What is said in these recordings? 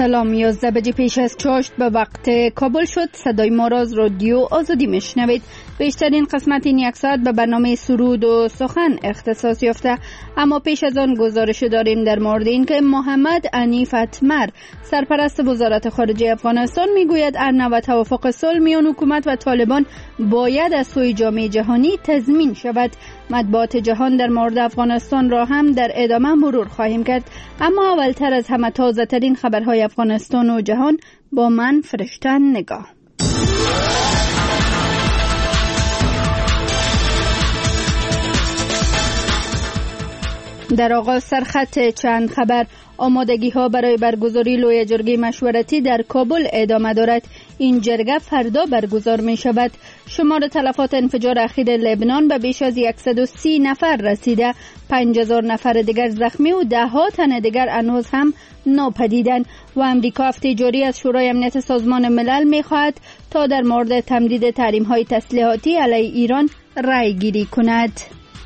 سلام، 11 بجه پیش از چاشت به وقت کابل شد. صدای ما را از رادیو آزادی میشنوید. بیشترین قسمت این یک ساعت به برنامه سرود و سخن اختصاص یافته، اما پیش از آن گزارش داریم در مورد این که محمد عنیف اتمر، سرپرست وزارت خارجه افغانستان، میگوید ارنه و توافق صلح میان حکومت و طالبان باید از سوی جامعه جهانی تضمین شود. مطبوعات جهان در مورد افغانستان را هم در ادامه مرور خواهیم کرد، اما اولتر از همه تازه ترین خبرهای افغانستان و جهان با من فرشته نگاه. در آغاز سرخط چند خبر. آمادگی ها برای برگزاری لوی جرگه مشورتی در کابل ادامه دارد. این جرگه فردا برگزار می شود. شمار تلفات انفجار اخیر لبنان به بیش از 130 نفر رسیده. 5000 نفر دیگر زخمی و ده ها تن دیگر هنوز هم ناپدیدند. و امریکا هفته جاری از شورای امنیت سازمان ملل می خواهد تا در مورد تمدید تحریم های تسلیحاتی علیه ایران رأی گیری کند.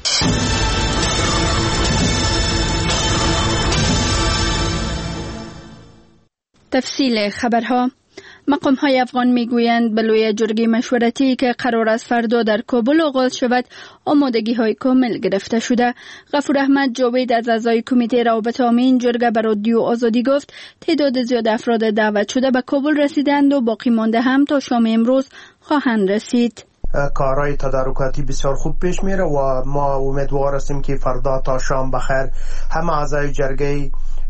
تفصیل خبرها. مقام‌های افغان میگویند به لوی جرگه مشورتی که قرار است فردا در کابل آغاز شود آمادگی‌های کامل گرفته شده. غفور احمد جاوید از اعضای کمیته روابط عامه این جرگه به رادیو آزادی گفت تعداد زیاد افراد دعوت شده به کابل رسیدند و باقی مانده هم تا شام امروز خواهند رسید. کارهای تدارکاتی بسیار خوب پیش میره و ما امیدوار هستیم که فردا تا شام بخیر همه اعضای جرگه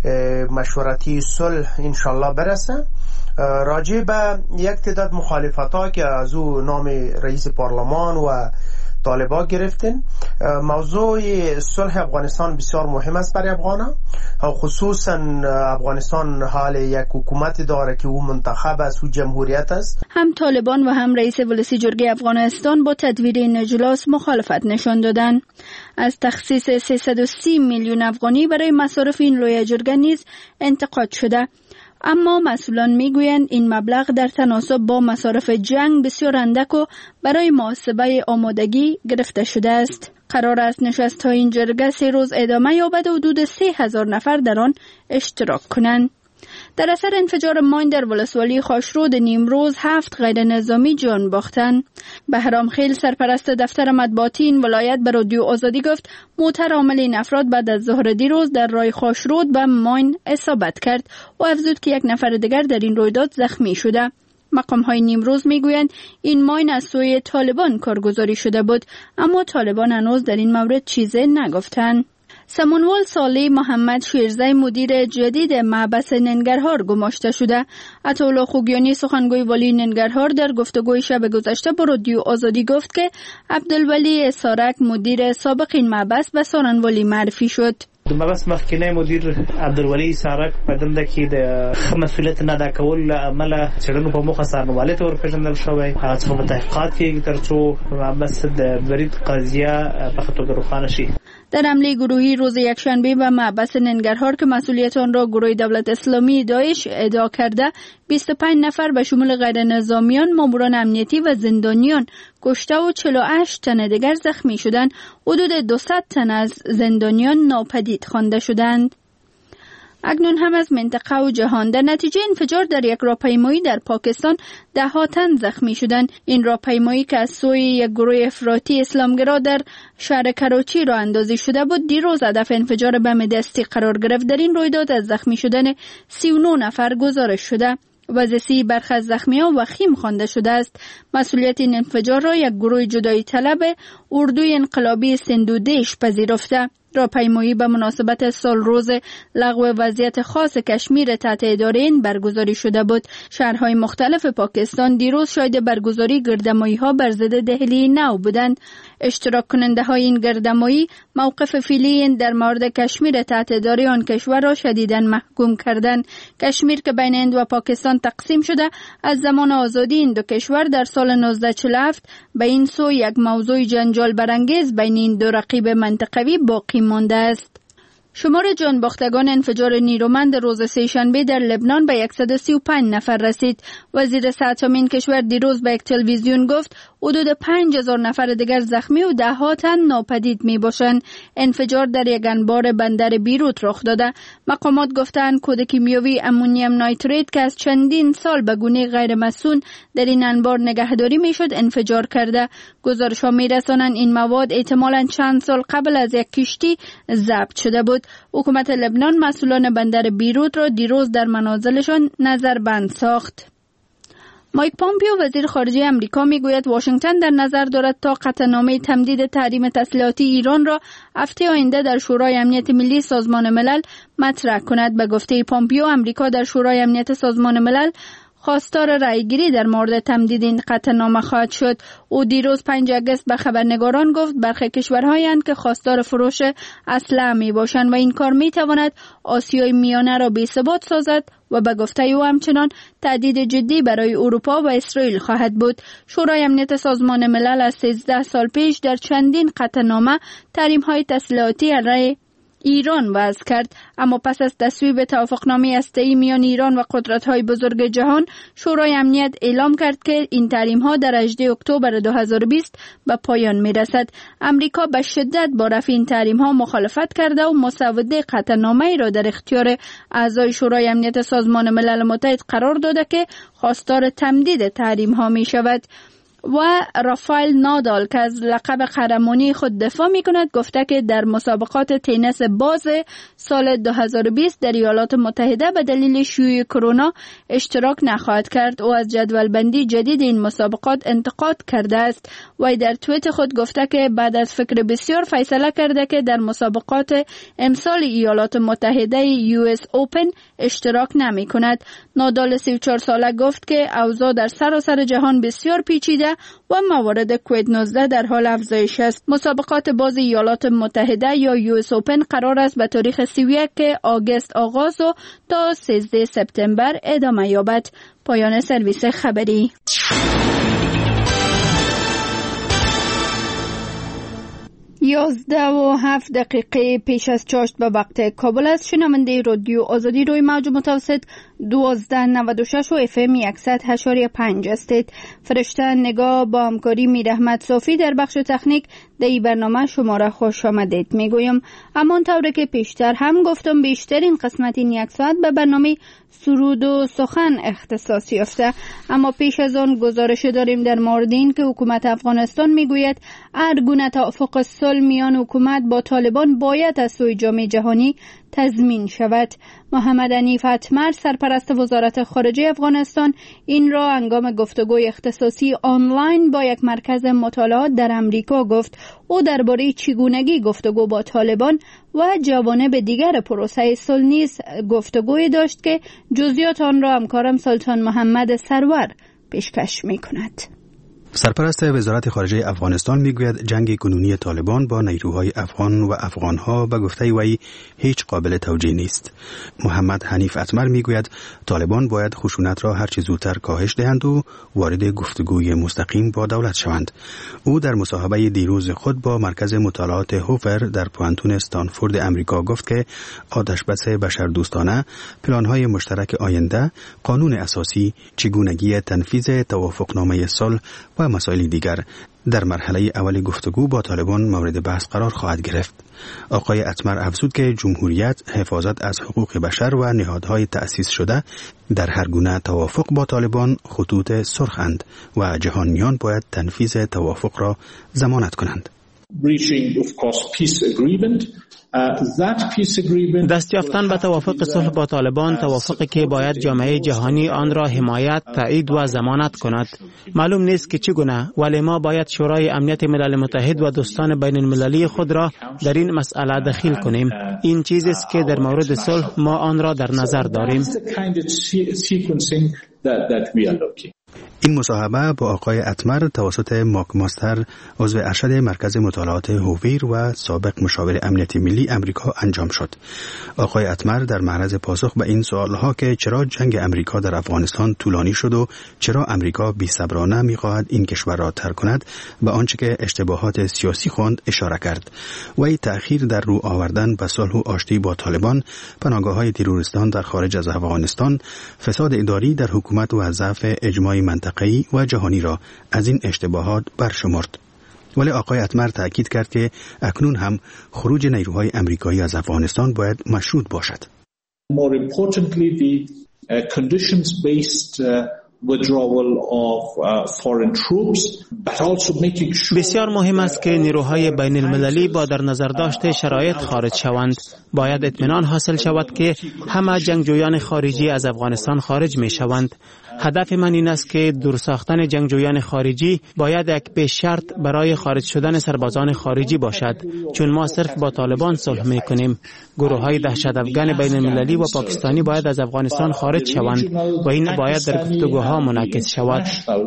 مشورتی صلح انشالله برسه. راجع به یک تعداد مخالفت ها که از او نام رئیس پارلمان و طالبان گرفتن، موضوع صلح افغانستان بسیار مهم است برای افغانا، خصوصا افغانستان حال یک حکومت داره که او منتخب است و جمهوریت است. هم طالبان و هم رئیس ولسی جرگه افغانستان با تدویر این اجلاس مخالفت نشان دادند. از تخصیص 330 میلیون افغانی برای مصارف این لوی جرگه نیز انتقاد شده، اما مسئولان میگویند این مبلغ در تناسب با مصارف جنگ بسیار اندک و برای محاسبه آمادگی گرفته شده است. قرار است نشست های این جرگه 3 روز ادامه یابد و حدود 3000 نفر در آن اشتراک کنند. در اثر انفجار ماین در ولسوالی خاشرود نیمروز 7 غیر نظامی جان باختند. بهرام خیل، سرپرست دفتر مطبوعاتی این ولایت، به رادیو آزادی گفت موتر عامل این افراد بعد از ظهر دیروز در راه خاشرود به ماین اصابت کرد و افزود که 1 نفر دیگر در این رویداد زخمی شده. مقام‌های نیمروز میگویند این ماین از سوی طالبان کارگزاری شده بود، اما طالبان هنوز در این مورد چیزی نگفتند. سمنوال صالح محمد شیرزی، مدیر جدید محبس ننگرهار گماشته شده. عطاالله خوگیانی، سخنگوی والی ننگرهار، در گفتگوی شب گذشته با رادیو آزادی گفت که عبدالولی سارک، مدیر سابق این محبس، به سارنوالی معرفی شد. د مبس مخکنی مدیر عبدالولی سارک په دنده کې د مسؤلیت نه ادا کول عمله څېړنو په موخه سارنوالۍ ته ورپېژندل شوی. هغه څخه په تحقیقات کېږي تر څو مبس د برید قضیه په ښه توګه روښانه شي. در حمله گروهی روز یکشنبه به محبس ننگرهار که مسئولیت آن را گروه دولت اسلامی داعش ادعا کرده، 25 نفر به شمول غیر نظامیان، ماموران امنیتی و زندانیان کشته و 48 تن دیگر زخمی شدند. حدود 200 تن از زندانیان ناپدید خوانده شدند. اکنون هم از منطقه و جهان. در نتیجه انفجار در یک راهپیمایی در پاکستان 10 تن زخمی شدند. این راهپیمایی که از سوی یک گروه افراطی اسلامگرا در شهر کراچی راه اندازی شده بود، دیروز هدف انفجار بم دستی قرار گرفت. در این رویداد از زخمی شدن 39 نفر گزارش شده. وضعیت برخی از زخمیان وخیم خوانده شده است. مسئولیت این انفجار را یک گروه جدایی طلب اردوی انقلابی سندودیش پذیرفته. راهپیمایی به مناسبت سال روز لغو وضعیت خاص کشمیر تحت اداره این برگزاری شده بود. شهرهای مختلف پاکستان دیروز شاهد برگزاری گردمایی‌ها بر ضد دهلی نو بودند. اشتراک کننده های این گردمایی موقف فعلی در مورد کشمیر تحت اداره آن کشور را شدیداً محکوم کردند. کشمیر که بین هند و پاکستان تقسیم شده، از زمان آزادی این دو کشور در سال 1947 به این سو یک موضوع جنجال برانگیز بین این دو رقیب منطقوی باقی مانده است. شمار جان باختگان انفجار نیرومند روز سه‌شنبه در لبنان به 135 نفر رسید. وزیر صحت کشور دیروز به یک تلویزیون گفت حدود 5000 نفر دیگر زخمی و ده‌ها تن ناپدید می باشند. انفجار در یک انبار بندر بیروت رخ داده. مقامات گفتند کود کیمیاوی امونیم نایتریت که از چندین سال به گونه غیر مسئول در این انبار نگهداری میشد انفجار کرده. گزارش‌ها می‌رسانند این مواد احتمالاً چند سال قبل از یک کشتی ضبط شده بود. حکومت لبنان مسئولان بندر بیروت را دیروز در منازلشان نظربند ساخت. مایک پامپیو وزیر خارجه امریکا میگوید واشنگتن در نظر دارد تا قطعنامه تمدید تحریم تسلیحاتی ایران را هفته آینده در شورای امنیت ملی سازمان ملل مطرح کند. به گفته پامپیو امریکا در شورای امنیت سازمان ملل خواستار رأیگیری در مورد تمدید این قطعنامه خواهد شد. او دیروز 5 آگوست به خبرنگاران گفت برخی کشورهایند که خواستار فروش اسلحه می باشند و این کار می تواند آسیای میانه را بی‌ثبات سازد و به گفته او همچنان تهدید جدی برای اروپا و اسرائیل خواهد بود. شورای امنیت سازمان ملل از 13 سال پیش در چندین قطعنامه تحریم‌های تسلیحاتی علیه ایران وضع کرد، اما پس از تصویب توافقنامه هسته‌ای میان ایران و قدرت‌های بزرگ جهان، شورای امنیت اعلام کرد که این تحریم‌ها در 18 اکتبر 2020 به پایان می‌رسد. امریکا به شدت با رفع این تحریم‌ها مخالفت کرده و مسوده قطعنامه‌ای را در اختیار اعضای شورای امنیت سازمان ملل متحد قرار داده که خواستار تمدید تحریم‌ها می‌شود. و رافائل نادال که از لقب قهرمانی خود دفاع می کند گفته که در مسابقات تنیس باز سال 2020 در ایالات متحده به دلیل شیوع کرونا اشتراک نخواهد کرد. او از جدول بندی جدید این مسابقات انتقاد کرده است. و در توییت خود گفته که بعد از فکر بسیار فیصله کرده که در مسابقات امسال ایالات متحده US Open اشتراک نمی کند. نادال 34 ساله گفت که اوضاع در سراسر جهان بسیار پیچیده و موارد کووید 19 در حال افزایش است. مسابقات باز ایالات متحده یا US Open قرار است به تاریخ 31 آگوست آغاز و تا 13 سپتامبر ادامه یابد. پایان سرویس خبری. 11:07 پیش از چاشت به وقت کابل است. شنونده رادیو آزادی روی موج متوسط 1296 و FM 100.5 هستید. فرشته نگاه با همکاری میرحمت صافی در بخش تکنیک در این برنامه شما را خوش آمدید میگویم. همان طوری که پیشتر هم گفتم بیشترین قسمت این یک ساعت به برنامه سرود و سخن اختصاص یافته، اما پیش از آن گزارش داریم در مورد این که حکومت افغانستان میگوید هر گونه توافق صلح میان حکومت با طالبان باید از سوی جامعه جهانی تضمین شود. محمد حنیف اتمر سرپرست وزارت خارجه افغانستان این را هنگام گفتگوی اختصاصی آنلاین با یک مرکز مطالعات در امریکا گفت. او درباره چگونگی گفتگو با طالبان و جوانب دیگر پروسه صلح نیز گفتگوی داشت که جزئیات آن را همکارم سلطان محمد سرور پیشکش می‌کند. سرپرست وزارت خارجه افغانستان میگوید جنگ کنونی طالبان با نیروهای افغان و افغانها به گفته وی هیچ قابل توجیه نیست. محمد حنیف اتمر میگوید طالبان باید خشونت را هر چه زودتر کاهش دهند و وارد گفتگوی مستقیم با دولت شوند. او در مصاحبه دیروز خود با مرکز مطالعات هوفر در پوانتون استانفورد امریکا گفت که آتشبس بشردوستانه، پلان‌های مشترک آینده، قانون اساسی، چگونگی تنفیذ توافقنامه صلح و مسائل دیگر در مرحله اول گفتگو با طالبان مورد بحث قرار خواهد گرفت. آقای اتمر افزود که جمهوریت، حفاظت از حقوق بشر و نهادهای تأسیس شده در هر گونه توافق با طالبان خطوط سرخند و جهانیان باید تنفیذ توافق را ضمانت کنند. دست یافتن به توافق صلح با طالبان، توافقی که باید جامعه جهانی آن را حمایت، تایید و ضمانت کند. معلوم نیست که چگونه، ولی ما باید شورای امنیت ملل متحد و دوستان بین المللی خود را در این مسئله دخیل کنیم. این چیزی است که در مورد صلح ما آن را در نظر داریم. این مصاحبه با آقای اتمر توسط ماک ماستر عضو ارشد مرکز مطالعات هوویر و سابق مشاور امنیت ملی امریکا انجام شد. آقای اتمر در معرض پاسخ به این سوالها که چرا جنگ امریکا در افغانستان طولانی شد و چرا امریکا بی‌صبرانه می‌خواهد این کشور را ترک کند به آنچه که اشتباهات سیاسی خواند اشاره کرد. وی تأخیر در رو آوردن به صلح و آشتی با طالبان، پناهگاه‌های تروریستان در خارج از افغانستان، فساد اداری در حکومت و ضعف اجماعی منطقه‌ای و جهانی را از این اشتباهات برشمرد. ولی آقای اتمر تأکید کرد که اکنون هم خروج نیروهای امریکایی از افغانستان باید مشروط باشد. More importantly, the conditions-based withdrawal of foreign troops, but also making sure بسیار مهم است که نیروهای بین المللی با در نظر داشته شرایط خارج شوند. باید اطمینان حاصل شود که همه جنگجویان خارجی از افغانستان خارج می شوند. هدف من این است که دور ساختن جنگجویان خارجی باید یک پیش شرط برای خارج شدن سربازان خارجی باشد، چون ما صرف با طالبان صلح می کنیم. گروه های دهشت افغان بین المللی و پاکستانی باید از افغانستان خارج شوند و این باید در گفتگوها منعکس شود.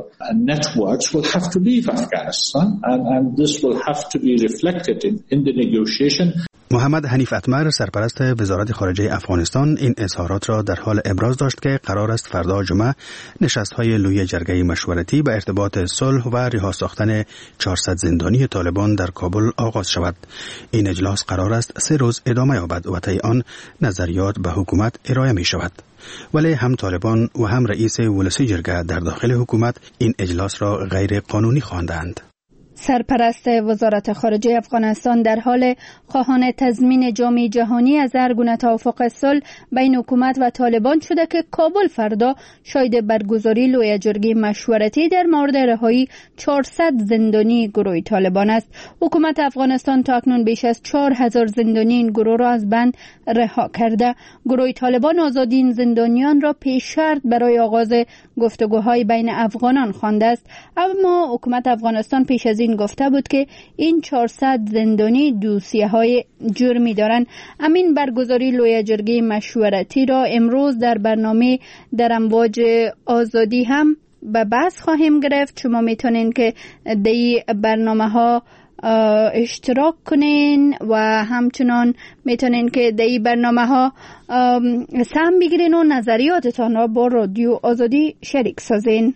محمد حنیف اتمر سرپرست وزارت خارجه افغانستان این اظهارات را در حال ابراز داشت که قرار است فردا جمعه نشست‌های لوی جرگه مشورتی به ارتباط صلح و رها ساختن 400 زندانی طالبان در کابل آغاز شود. این اجلاس قرار است 3 روز ادامه یابد و طی آن نظریات به حکومت ارائه می شود. ولی هم طالبان و هم رئیس ولسی جرگه در داخل حکومت این اجلاس را غیر قانونی خواندند. سرپرست وزارت خارجه افغانستان در حال خواهان تضمین جام جهانی از هر گونه توافق صلح بین حکومت و طالبان شده که کابل فردا شاهد برگزاری لوی جرگه مشورتی در مورد رهایی 400 زندانی گروه طالبان است. حکومت افغانستان تا اکنون بیش از 4000 زندانی این گروه را از بند رها کرده. گروه طالبان آزادی این زندانیان را پیش شرط برای آغاز گفتگوهای بین افغانان خوانده است، اما حکومت افغانستان پیش از این گفته بود که این 400 زندانی دوسیه‌های جرمی دارند. امین برگزاری لوی جرگه مشورتی را امروز در برنامه در امواج آزادی هم به بحث خواهیم گرفت. شما میتونین که در برنامه ها اشتراک کنین و همچنان میتونین که در برنامه ها سهم بگیرین و نظریاتتان را با رادیو آزادی شریک سازین.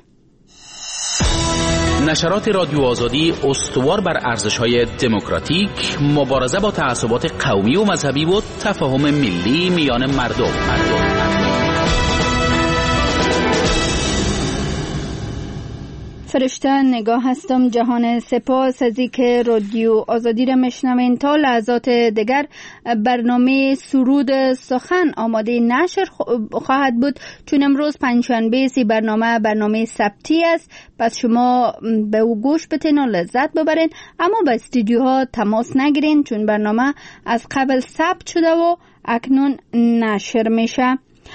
نشرات رادیو آزادی استوار بر ارزش‌های دموکراتیک، مبارزه با تعصبات قومی و مذهبی و تفاهم ملی میان مردم. فرشته نگاه هستم جهان، سپاس از اینکه رادیو آزادی را میشنوین. تا لحظات دیگر برنامه سرود سخن آماده نشر خواهد بود، چون امروز پنجشنبه برنامه ثبتی است، پس شما به او گوش بتین و لذت ببرین، اما به استودیوها تماس نگیرین چون برنامه از قبل ثبت شده و اکنون نشر میشه.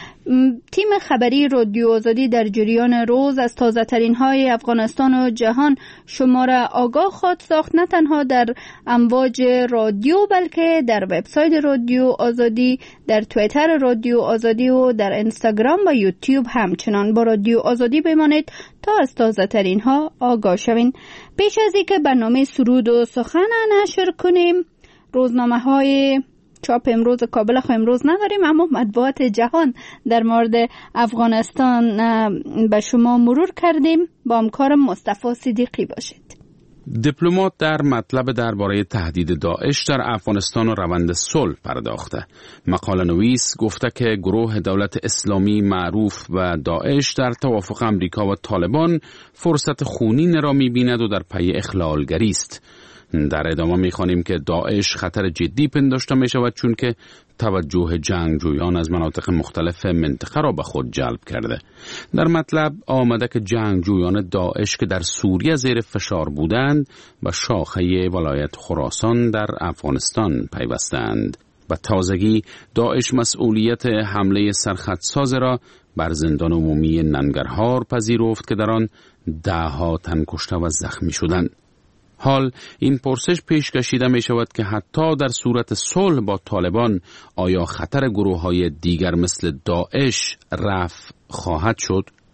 تیم خبری رادیو آزادی در جریان روز از تازه ترین های افغانستان و جهان شما را آگاه خواهد ساخت، نه تنها در امواج رادیو بلکه در وبسایت رادیو آزادی، در توییتر رادیو آزادی و در اینستاگرام و یوتیوب. همچنان با رادیو آزادی بمانید تا از تازه ترین ها آگاه شوین. پیش از اینکه برنامه سرود و سخن نشر کنیم، روزنامه های چاپ امروز کابل امروز نداریم، اما مطبوعات جهان در مورد افغانستان به شما مرور کردیم. با همکارم مصطفی صدیقی باشید. دیپلمات در مطلب درباره تهدید داعش در افغانستان و روند صلح پرداخته. مقاله نویس گفته که گروه دولت اسلامی معروف و داعش در توافق امریکا و طالبان فرصت خونین را می‌بیند و در پی اخلالگری است. در ادامه می‌خوانیم که داعش خطر جدی پنداشته می‌شود چون که توجه جنگجویان از مناطق مختلف منطقه را به خود جلب کرده. در مطلب آمده که جنگجویان داعش که در سوریه زیر فشار بودند و شاخه ولایت خراسان در افغانستان پیوستند. و تازگی داعش مسئولیت حمله سرخطساز را بر زندان عمومی ننگرهار پذیرفت که در آن 10 تن کشته و زخمی شدند. حال این پرسش پیش کشیده می شود که حتی در صورت صلح با طالبان آیا خطر گروه‌های دیگر مثل داعش رفع خواهد شد؟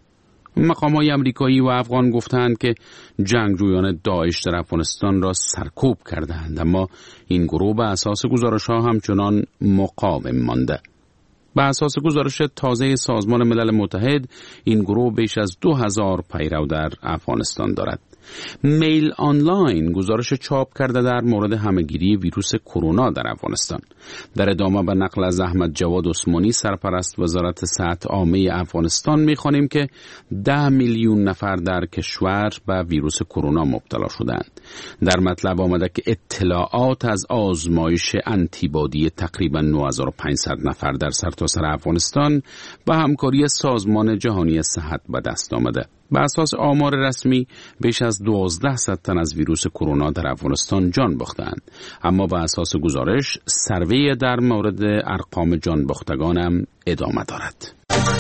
مقام‌های آمریکایی و افغان گفتند که جنگجویان داعش در افغانستان را سرکوب کردند، اما این گروه به اساس گزارش‌ها همچنان مقاوم مانده. به اساس گزارش تازه سازمان ملل متحد، این گروه بیش از 2000 پیرو در افغانستان دارد. میل آنلاین گزارش چاپ کرده در مورد همه‌گیری ویروس کرونا در افغانستان. در ادامه به نقل از احمد جواد عثمانی، سرپرست وزارت صحت عامه افغانستان، می‌خوانیم که 10 میلیون نفر در کشور به ویروس کرونا مبتلا شدند. در مطلب آمده که اطلاعات از آزمایش آنتیبادی تقریباً 9500 نفر در سرتاسر افغانستان به همکاری سازمان جهانی صحت به دست آمده. به اساس آمار رسمی بیش از 1200 تن از ویروس کرونا در افغانستان جان باختند، اما به اساس گزارش سروی در مورد ارقام جان باختگان هم ادامه دارد.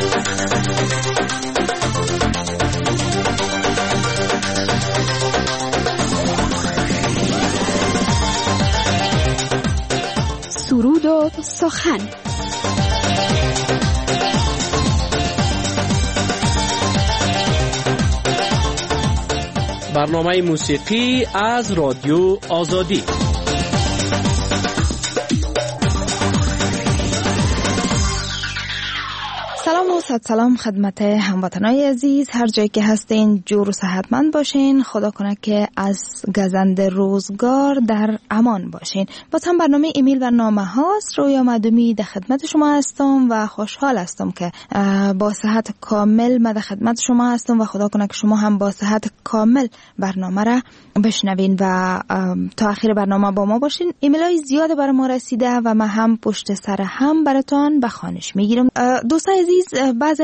سرود و سخن. برنامه موسیقی از رادیو آزادی. سلام و سلام خدمت هموطنای عزیز، هر جایی که هستین جور و صحتمند باشین. خدا کنه که از گزند روزگار در امان باشین. باز هم برنامه ایمیل و نامه هاست. رویا مدومی در خدمت شما هستم و خوشحال هستم که با صحت کامل من در خدمت شما هستم و خدا کنه که شما هم با صحت کامل برنامه را بشنوین و تا آخر برنامه با ما باشین. ایمیل های زیاد برای ما رسیده و من هم پشت سر هم براتون به خوانش میگیرم. دوستان عزیز، بعض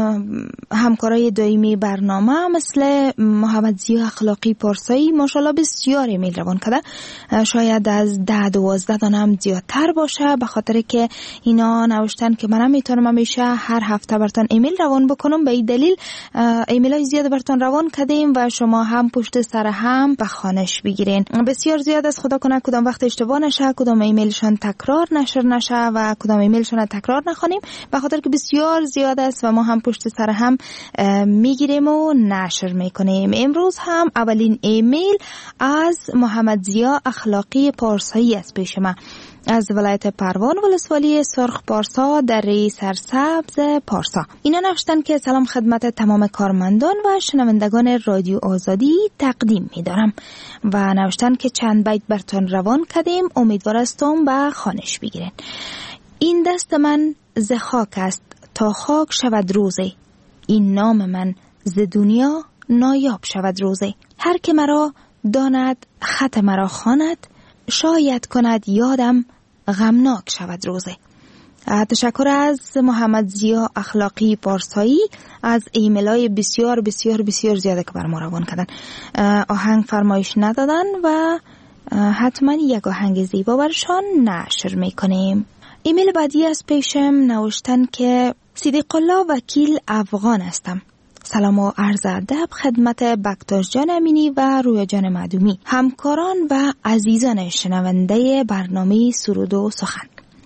همکارای دائمی برنامه مثل محمد ضیا اخلاقی پارسایی ماشاءالله بسیار ایمیل روان کرده، شاید از 10-12 دانه هم زیادتر باشه، به خاطر که اینا نوشتن که منم میتونم همیشه هر هفته براتون ایمیل روان بکنم. به این دلیل ایمیل های زیاد براتون روان کردیم و شما هم پشت سر هم به خوانش بگیرین. بسیار زیاد از خدا کنه کدام وقت اشتباه نشه، کدام ایمیلشان تکرار نشر نشه و کدام ایمیلشان تکرار نخونیم، به خاطر که بسیار زیاد است و ما هم پشت سر هم میگیریم و نشر میکنیم. امروز هم اولین ایمیل از محمد ضیا اخلاقی پارسایی است پیش ما، از ولایت پروان ولسوالی سرخ پارسا در سرسبز پارسا. اینا نوشتن که سلام خدمت تمام کارمندان و شنوندگان رادیو آزادی تقدیم می‌دارم و نوشتن که چند بیت براتون روان کردیم، امیدوار هستم به خوانش بگیرین. این دست من ز خاک است تا خاک شود روزه، این نام من ز دنیا نایاب شود روزه. هر که مرا داند خط مرا خواند، شاید کند یادم غمناک شود روزه. تشکر از محمد ضیا اخلاقی پارسایی از ایمیلای بسیار بسیار بسیار زیاده که بر ما روان کردن. آهنگ فرمایش ندادن و حتما یک آهنگ زیبا برشان نشر میکنیم. ایمیل بعدی از پیشم نوشتن که صدیق الله وکیل افغان هستم. سلام و عرض ادب خدمت بکتاش جان امینی و رویا جان معدومی، همکاران و عزیزان شنونده برنامه سرود و سخن.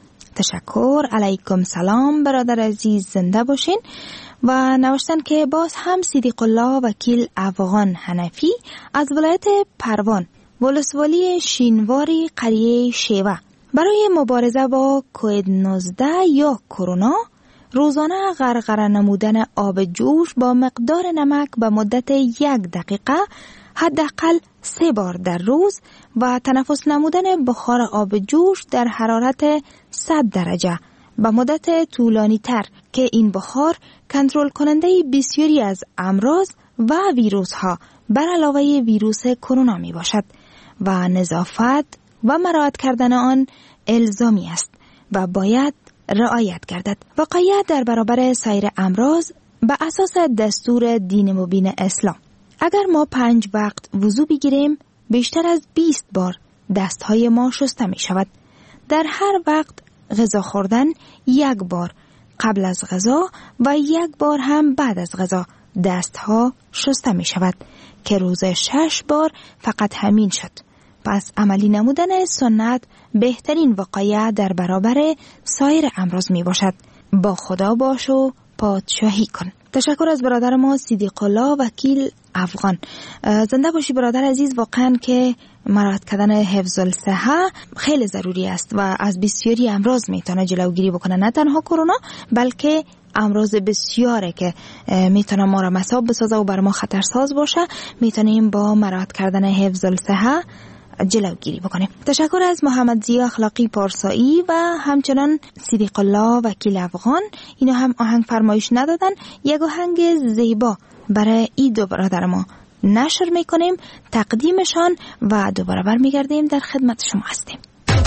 تشکر. علیکم سلام برادر عزیز، زنده باشین. و نوشتن که باز هم صدیق الله وکیل افغان حنفی از ولایت پروان ولسوالی شینواری قریه شیوه، برای مبارزه با کووید 19 یا کرونا روزانه غرغره نمودن آب جوش با مقدار نمک به مدت 1 دقیقه حداقل 3 بار در روز و تنفس نمودن بخار آب جوش در حرارت 100 درجه به مدت طولانی تر که این بخار کنترل کننده بسیاری از امراض و ویروس ها بر علاوه ویروس کرونا می باشد و نظافت و مراعات کردن آن الزامی است و باید رعایت گردد. وقایت در برابر سایر امراض به اساس دستور دین مبین اسلام. اگر ما 5 وقت وضو بگیریم بیشتر از 20 بار دستهای ما شسته می شود. در هر وقت غذا خوردن 1 بار قبل از غذا و 1 بار هم بعد از غذا دستها شسته می شود که روز 6 بار فقط همین شد. پس عملی نمودن سنت بهترین وقایع در برابر سایر امراض می باشد. با خدا باش و پادشاهی کن. تشکر از برادر ما صدیق الله وکیل افغان. زنده باشی برادر عزیز. واقعا که مراعات کردن حفظ الصحه خیلی ضروری است و از بسیاری امراض میتونه جلوگیری بکنه، نه تنها کرونا بلکه امراض بسیاره که میتونه ما را مصاب بسازه و بر ما خطرساز باشه. میتونیم با مراعات کردن حفظ الصحه جلوگیری بکنیم. تشکر از محمد ضیا اخلاقی پارسایی و همچنان صدیق الله وکیل افغان. اینا هم آهنگ فرمایش ندادن. یک آهنگ زیبا برای این دو برادر ما نشر میکنیم، تقدیمشان و دوباره برمیگردیم در خدمت شما هستیم.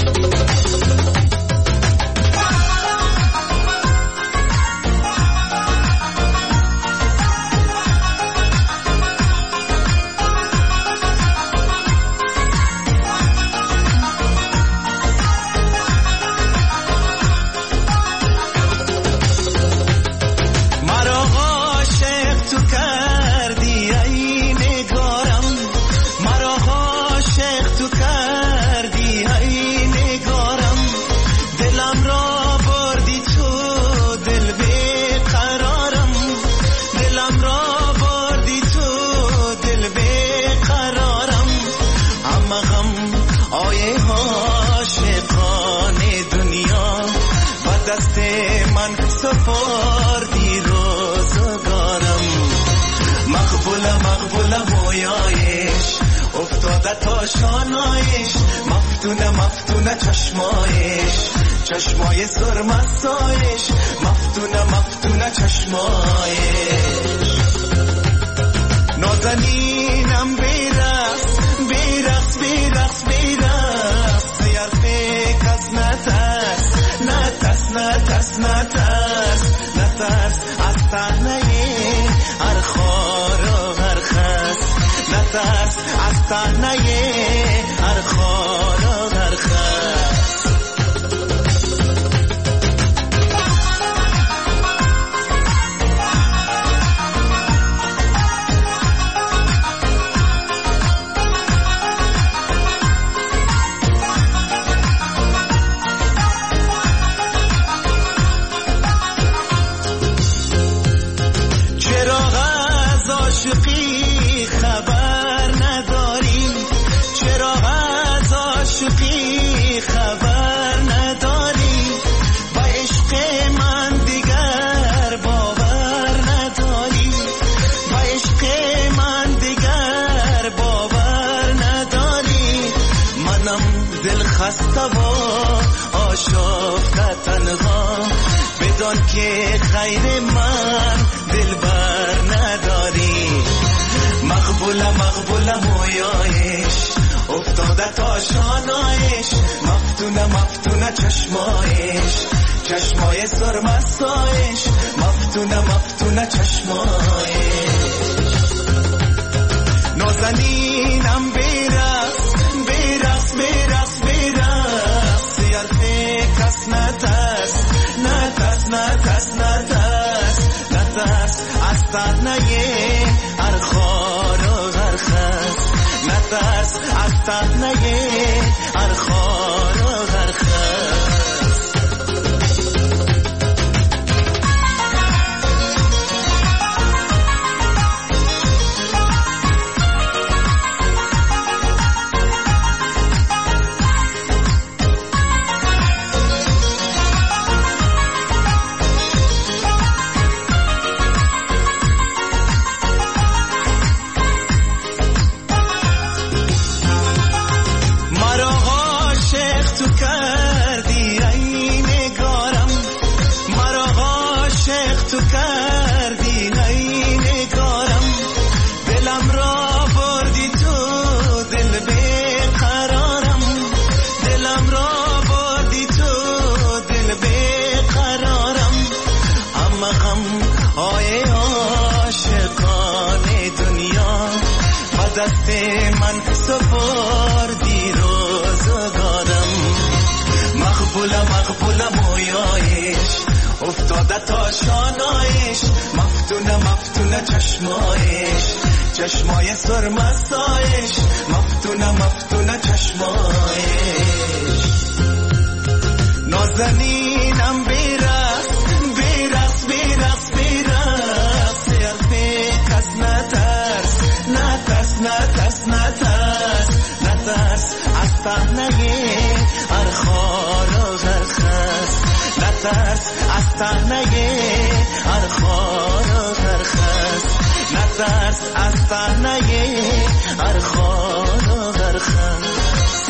شانایش مفتونه چشمای سرمستایش مفتونه چشمایش نازنینم بیرقص یرفه کس نترس از تهنه هر خار و هر خس نترس از تهنه هر خار و هر خس بدان که خیر من دلبر نداری مقبوله مویایش افتاده تا شانایش مفتونه چشمای سرمستایش مفتونه چشمایش نازنینم بیرقص یرفه کس نترس از تهنه هر خار و هر خس نترس از تهنه هر خار و هر خس دست من سپردی روزگارم مقبوله مویایش افتاده تا شانایش مفتونه چشمای سرمستایش مفتونه چشمایش نازنینم بیرقص نترس از صحنه هر خار و هر خس نترس از صحنه هر خار و هر خس نترس از صحنه هر خار و هر خس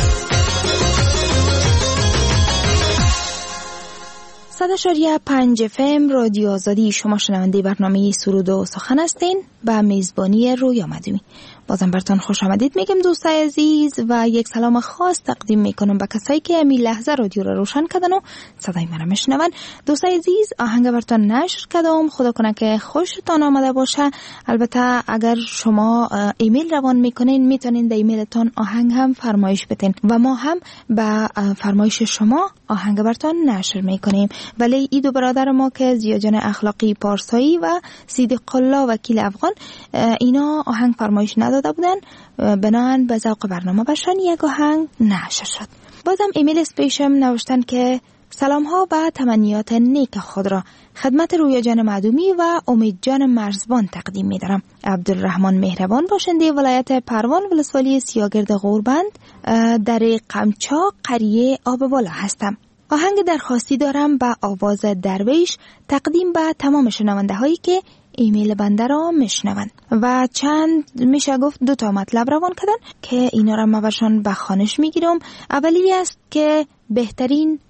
100.5 FM رادیو آزادی. شما شنونده برنامه سرود و سخن هستین با میزبانی رویا مدومی. بازم براتون خوش آمدید میگم دوستای عزیز و یک سلام خاص تقدیم میکنم به کسایی که امی لحظه رادیو رو روشن کردن و صدای من میشنون. دوستای عزیز آهنگ براتون نشر کردم، خدا کنه که خوشتون آمده باشه. البته اگر شما ایمیل روان میکنین میتونین در ایمیلتون آهنگ هم فرمایش بدین و ما هم به فرمایش شما آهنگ براتون نشر میکنیم. ولی این دو برادر ما که زیاجان اخلاقی پارسایی و صدیق الله وکیل افغان اینا آهنگ فرمایش نداده بودن، بنابراین به ذوق برنامه بشن یک آهنگ نشر شد. بازم ایمیل اسپیشم نوشتن که سلام ها و تمنیات نیک خود را خدمت رویا جان معدومی و امید جان مرزبان تقدیم می دارم. عبدالرحمن مهربان باشنده ولایت پروان ولسوالی سیاگرد غوربند در قمچا قریه آب بالا هستم. آهنگ درخواستی دارم با آواز درویش تقدیم به تمام شنونده هایی که ایمیل بنده را میشنوند و چند میشه گفت 2 مطلب روان کردن که اینا را ما برشان به خوانش میگیرم. اولی است که بهترین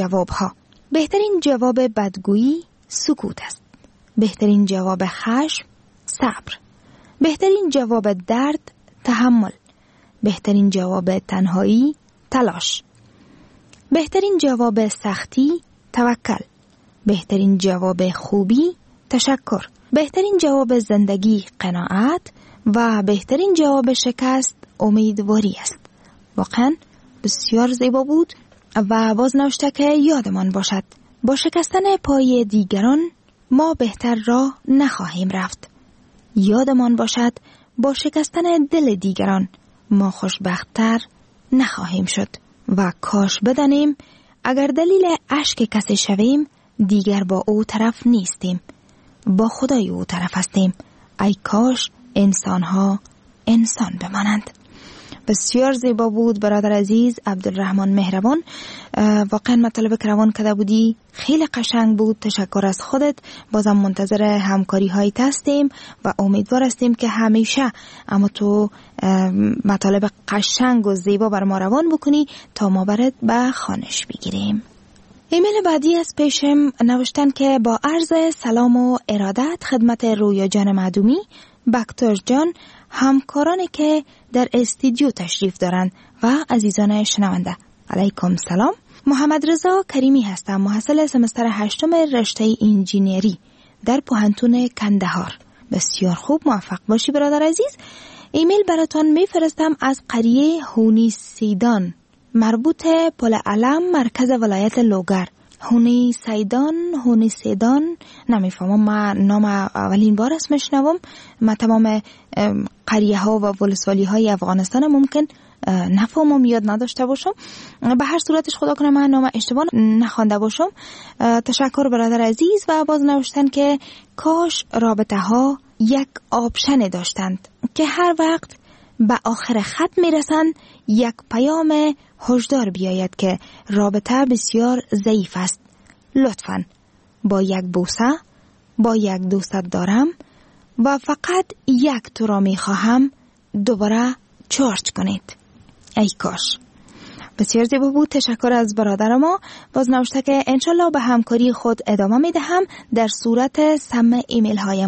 جواب بدگویی سکوت است، بهترین جواب خشم صبر، بهترین جواب درد تحمل، بهترین جواب تنهایی تلاش، بهترین جواب سختی توکل، بهترین جواب خوبی تشکر، بهترین جواب زندگی قناعت و بهترین جواب شکست امیدواری است. واقعا بسیار زیبا بود و باز نوشته که یادمان باشد با شکستن پای دیگران ما بهتر راه نخواهیم رفت. یادمان باشد با شکستن دل دیگران ما خوشبخت‌تر نخواهیم شد و کاش بدانیم اگر دلیل اشک کسی شویم دیگر با او طرف نیستیم، با خدای او طرف هستیم. ای کاش انسان‌ها انسان بمانند. بسیار زیبا بود برادر عزیز عبدالرحمن مهربان، واقعا مطلب که روان کرده بودی خیلی قشنگ بود. تشکر از خودت. بازم منتظر همکاری هایت هستیم و امیدوار هستیم که همیشه اما تو مطالب قشنگ و زیبا بر ما روان بکنی تا ما برات به خوانش بگیریم. ایمیل بعدی از پیشم نوشتن که با عرض سلام و ارادت خدمت رویا جان معدومی، بکتر جان، همکارانی که در استودیو تشریف دارند و عزیزان شنونده، علیکم سلام. محمد رضا کریمی هستم، محصل سمستر 8 رشته انجینری در پوهنتون کندهار. بسیار خوب، موفق باشی برادر عزیز. ایمیل براتون میفرستم از قریه هونی سیدان مربوط پل علم مرکز ولایت لوگر. هونی سیدان نمیفهمم، ما نام اولین بار اسمش نوم. ما تمام قریه ها و ولسوالی های افغانستان ممکن نفهمم، یاد نداشته باشم. به هر صورتش خدا کنه من نام اشتباه نخوانده باشم. تشکر برادر عزیز. و باز نوشتن که کاش رابطه ها یک آپشن داشتند که هر وقت به آخر خط میرسند یک پیام هشدار بیاید که رابطه بسیار ضعیف است. لطفاً با یک بوسه، با یک دوست دارم و فقط یک تو را میخواهم دوباره چارج کنید. ای کاش. بسیار زیبا بود. تشکر از برادر ما. باز نوشته که انشالله به همکاری خود ادامه میدهم در صورت سم ایمیل هایم.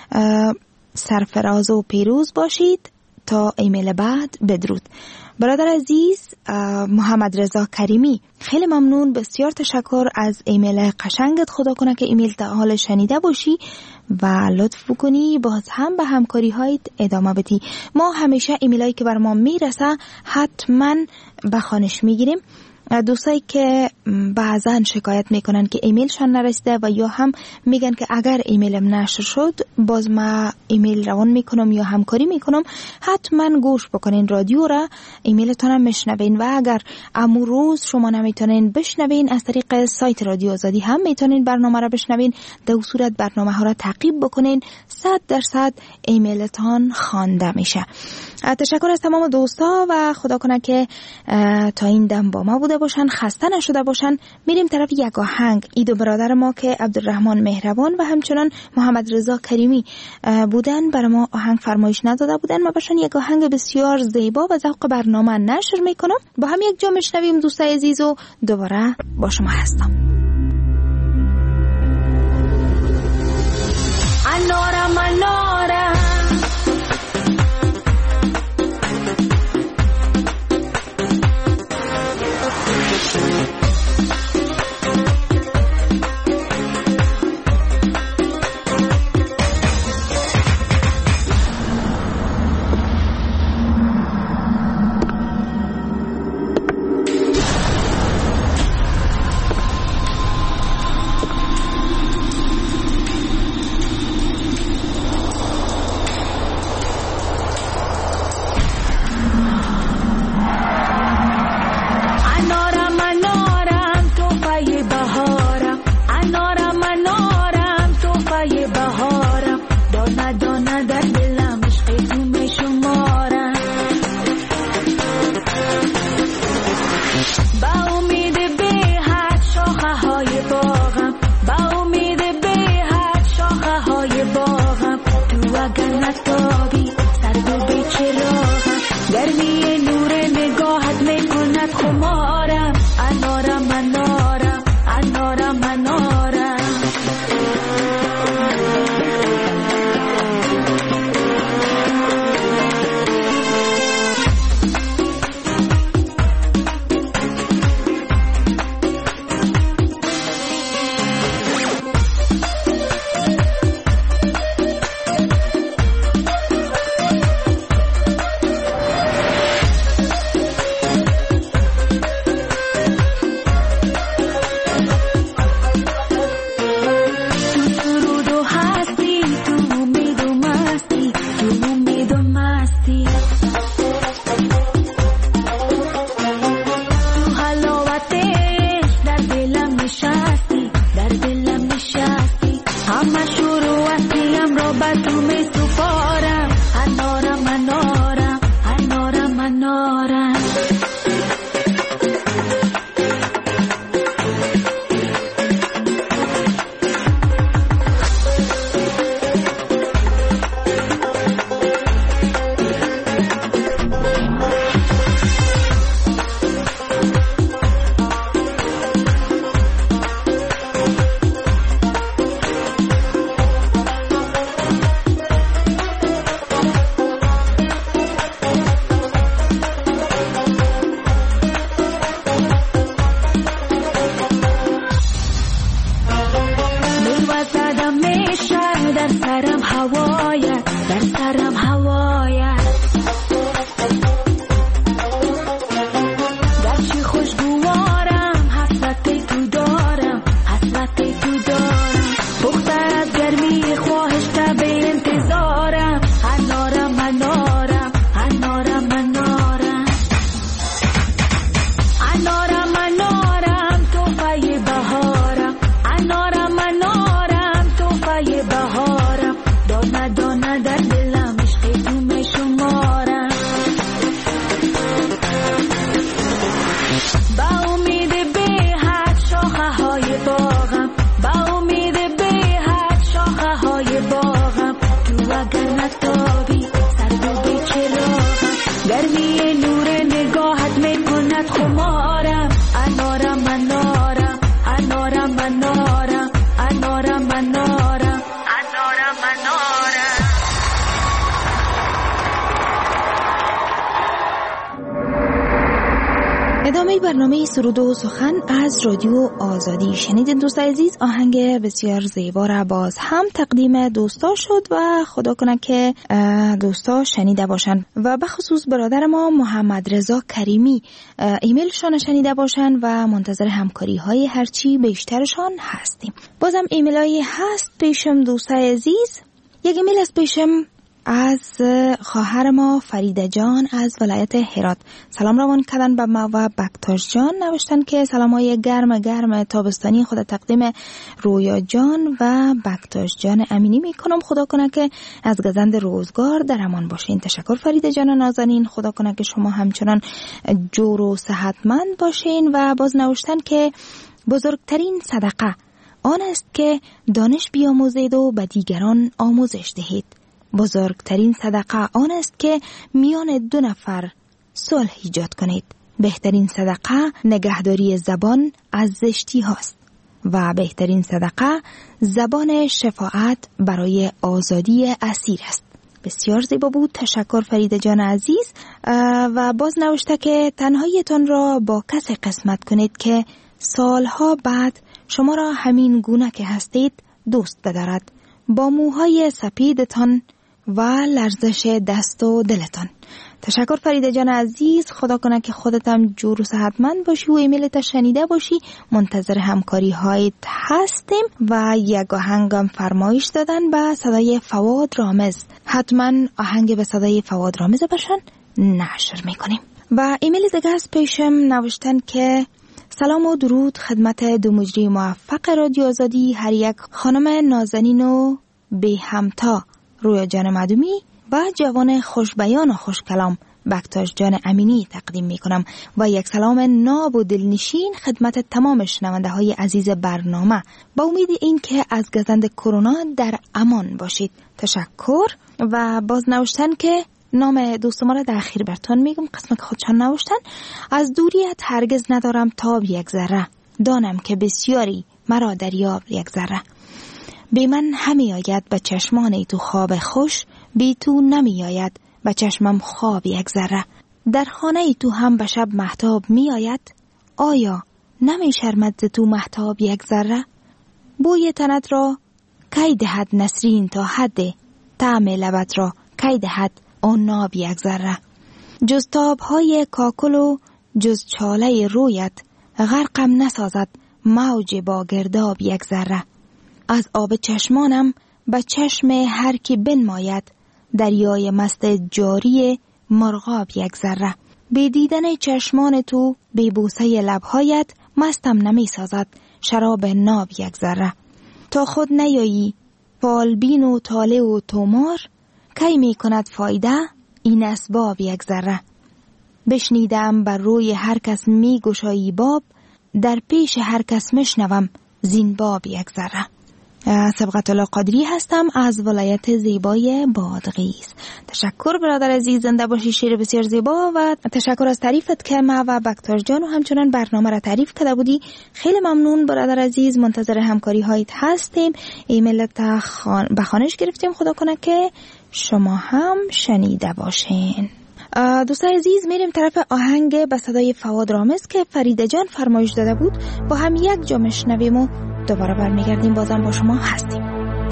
سرفراز و پیروز باشید. تا ایمیل بعد بدرود. برادر عزیز محمد رضا کریمی، خیلی ممنون، بسیار تشکر از ایمیل قشنگت. خدا کنه که ایمیل تا حال شنیده باشی و لطف بکنی باز هم به همکاری هایت ادامه بدی. ما همیشه ایمیل هایی که بر ما میرسه حتما به خوانش میگیریم. دوستایی که بعضا شکایت میکنن که ایمیلشان نرسیده و یا هم میگن که اگر ایمیلم نشر شد باز ما ایمیل روان میکنم یا همکاری میکنم، حتما گوش بکنین رادیو را، ایمیلتون هم میشنوین و اگر امروز شما نمیتونین بشنوین از طریق سایت رادیو آزادی هم میتونین برنامه را بشنوین. در صورت برنامه ها را تعقیب بکنین 100% ایمیلتان خوانده میشه. تشکر از تمام دوستا و خدا کنه که تا این دم با ما بوده باشن، خسته نشده باشن. میریم طرف یک آهنگ. ایدو برادر ما که عبدالرحمن مهربان و همچنان محمد رضا کریمی بودن برای ما آهنگ فرمایش نداده بودن. ما باشن یک آهنگ بسیار زیبا و ذوق برنامه نشر میکنم. با هم یک جا میشنویم دوستای عزیز و دوباره با شما هستم. انارم انارم ادامه برنامه سرود و سخن از رادیو آزادی شنیدین دوستان عزیز. آهنگ بسیار زیبا را باز هم تقدیم دوستا شد و خدا کنه که دوستا شنیده باشن و به خصوص برادر ما محمد رضا کریمی ایمیلشان شنیده باشن و منتظر همکاری های هرچی بیشترشان هستیم. بازم ایمیل هایی هست پیشم دوستان عزیز. یک ایمیل است پیشم از خواهر ما فریده جان از ولایت هرات. سلام روان کردن به ما و بکتاش جان. نوشتن که سلامای گرم تابستانی خود تقدیم رویا جان و بکتاش جان امینی میکنم. خدا کنه که از گزند روزگار در امان باشین. تشکر فریده جان نازنین. خدا کنه که شما همچنان جور و صحتمند باشین. و باز نوشتن که بزرگترین صدقه آن است که دانش بیاموزید و به دیگران آموزش دهید. بزرگترین صدقه آن است که میان دو نفر صلح ایجاد کنید. بهترین صدقه نگهداری زبان از زشتی هاست و بهترین صدقه زبان شفاعت برای آزادی اسیر است. بسیار زیبا بود. تشکر فرید جان عزیز. و باز نوشته که تنهاییتان را با کسی قسمت کنید که سالها بعد شما را همین گونه که هستید دوست بدارد، با موهای سپیدتان و لرزش دست و دلتان. تشکر فرید جان عزیز. خدا کنه که خودت هم جور و صحتمند باشی و ایمیلت شنیده باشی. منتظر همکاری هایت هستیم. و یک آهنگم فرمایش دادن به صدای فواد رامز. حتما آهنگ به صدای فواد رامز برشن نشر میکنیم. و ایمیل دیگه از پیشم نوشتن که سلام و درود خدمت دو مجری موفق رادیو آزادی، هر یک خانم نازنین و به همتا رویا جان مدومی و جوان خوشبیان و خوشکلام بکتاش جان امینی تقدیم می کنم. و یک سلام ناب و دلنشین خدمت تمام شنونده های عزیز برنامه، با امید این که از گزند کرونا در امان باشید. تشکر. و باز نوشتن که نام دوست ما را در اخیر براتون میگم، قسم که خودشان نوشتن. از دوریت هرگز ندارم تاب یک ذره، دانم که بسیاری مرا دریاب یک ذره. بی من همی آید به چشمان تو خواب خوش، بی تو نمی آید به چشمم خواب یک ذره. در خانه تو هم به شب مهتاب می آید، آیا نمی شرمد تو مهتاب یک ذره؟ بوی تنت را کی دهد نسرین تا حد، طعم لبت را کی دهد آن ناب یک ذره. جز تابهای کاکل و جز چاله رویت، غرقم نسازد موج با گرداب یک ذره. از آب چشمانم به چشم هر کی بنماید، دریای مست جاری مرغاب یک ذره. به دیدن چشمان تو به بوسه لبهایت، مستم نمی سازد شراب ناب یک ذره. تا خود نیایی فالبین و طالع و تومار، کی می کند فایده این اسباب یک ذره. بشنیدم بر روی هر کس می گشایی باب، در پیش هر کس مشنوم زین باب یک ذره. سبقت الله قادری هستم از ولایت زیبای بادغیس. تشکر برادر عزیز، زنده باشی. شعر بسیار زیبا و تشکر از تعریفت که ما و بکتار جان و همچنان برنامه را تعریف کرده بودی. خیلی ممنون برادر عزیز. منتظر همکاری هایت هستیم. ایمیلت به خوانش گرفتیم. خدا کنه که شما هم شنیده باشین. دوستان عزیز میریم طرف آهنگ به صدای فواد رامز که فریده جان فرمایش داده بود. با هم یک جا میشنویم و دوباره برمیگردیم. بازم با شما هستیم.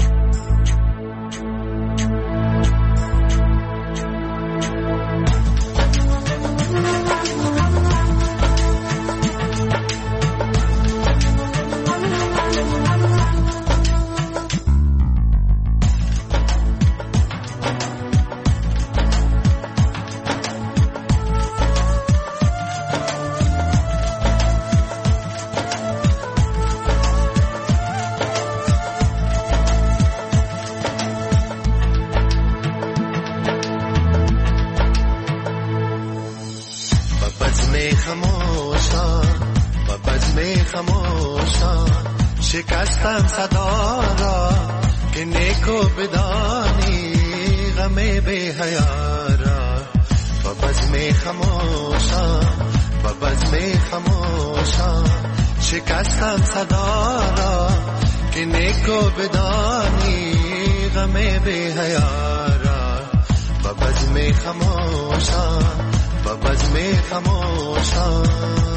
شکستم صدا را که نیکو بدانی غم بی حیا را. و بزم خموشا و بزم خموشا شکستم صدا را که نیکو بدانی غم بی حیا را. و بزم خموشا و بزم خموشا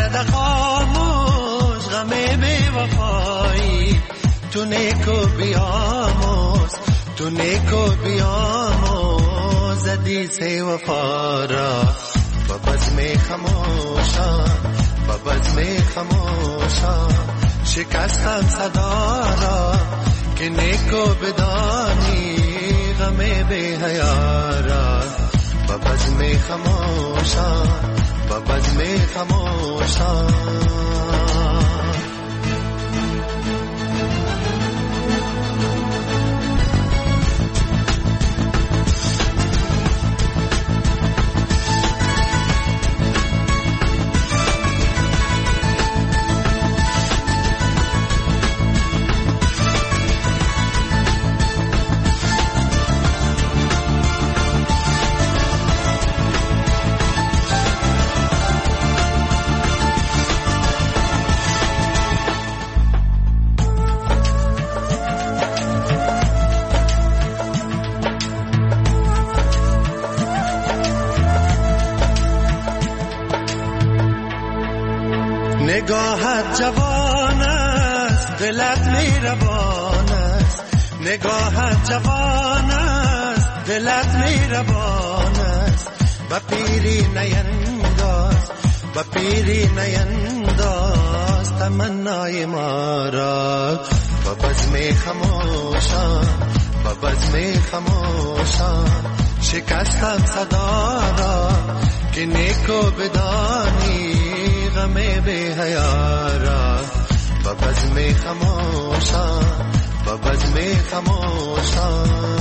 کرده خاموش غم بی وفایی تو نیکو بیاموز تو نیکو بیاموز حدیث وفا را با بزم خموشان با بزم خموشان شکستم صدا را که نیکو بدانی غم بی حیا را با بزم خموشان با بزم خموشان نگاهت جوان است دلت مهربان است نگاهت جوان است دلت مهربان است با پیری نینداز با پیری نینداز تمنای ما را با بزم خموشان با بزم خموشان شکستم صدا را که نیکو بدانی غم بی حیا را با بزم خموشان با بزم خموشان